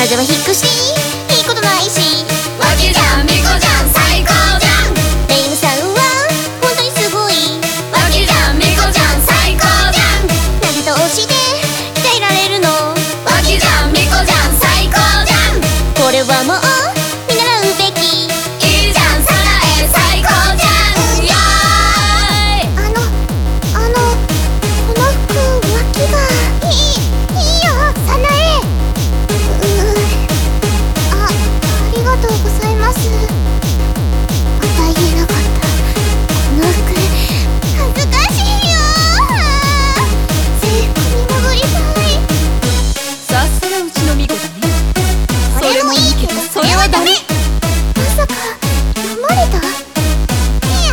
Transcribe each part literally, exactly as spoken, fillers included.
風邪はひくしいいことないし、 脇じゃんみこじゃん最高じゃん。 レイムさんは本当にすごい、 脇じゃんみこじゃん最高じゃん。 投げ通しで鍛えられるの、 脇じゃんみこじゃん最高じゃん。 これはもう見習うべき。 いいじゃんサナエ最高じゃん。イエーイ。 あのあのこの服脇がいいいいよサナエ。うーあありがとうございます。また言えなかった。この服恥ずかしいよ。制服に戻りたい。 さっさらうちのみこだね。 それもいいけどそれはダメ。まさか読まれた？いや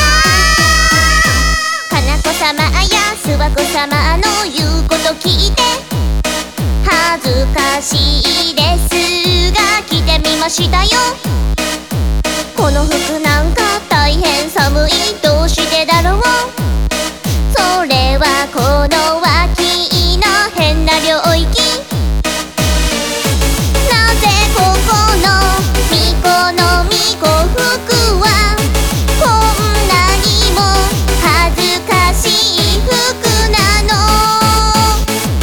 ーかなこ様や諏訪子様の言うこと聞いて恥ずかしいですが着てみましたよ。この服なんか大変寒い、どうしてだろう。それはこの脇の変な領域。なぜここの巫女の巫女服はこんなにも恥ずかしい服なの。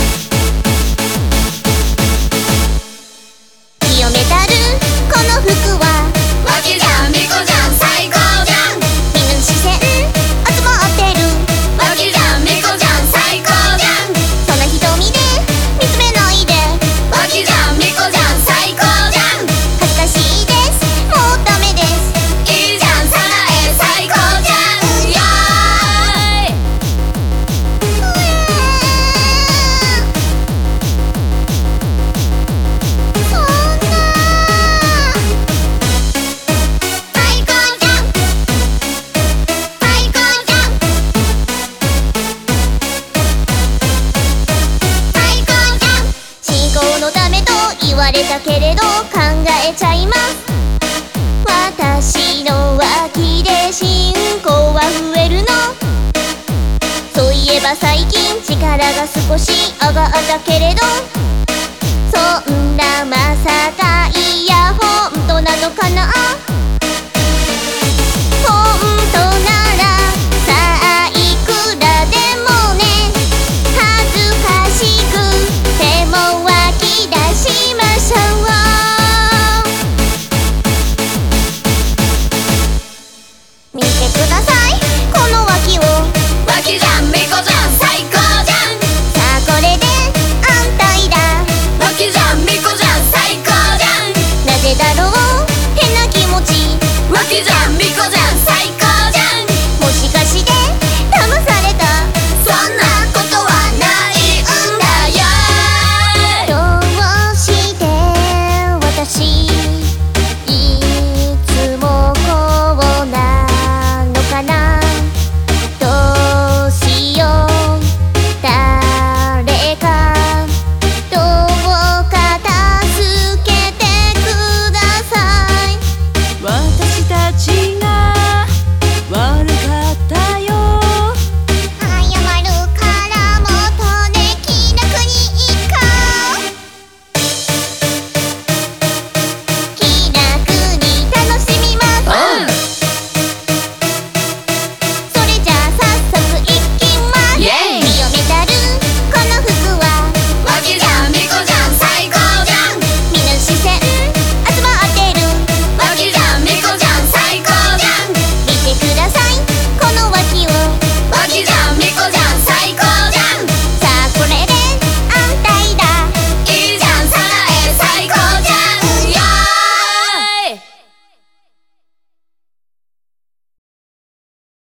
清めたるこの服は脇じゃんみこじゃん最高じゃん。 みんなの視線集まってる。 脇じゃんみこじゃん最高じゃん。 そんな瞳で見つめないで。 脇じゃんみこじゃん最高じゃん。 恥ずかしいです、もうダメです。 いいじゃんサナエ最高じゃん。イエーイ。 そんな最高じゃん最高じゃん最高じゃん。信仰のためと言われたけれど考えちゃいます。私の脇で信仰は増えるの。そういえば最近力が少し上がったけれど